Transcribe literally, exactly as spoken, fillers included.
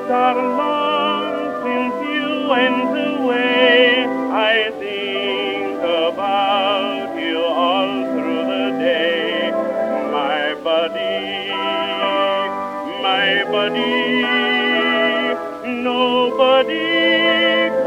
are long since you went away. I think about you all through the day. My buddy, my buddy, nobody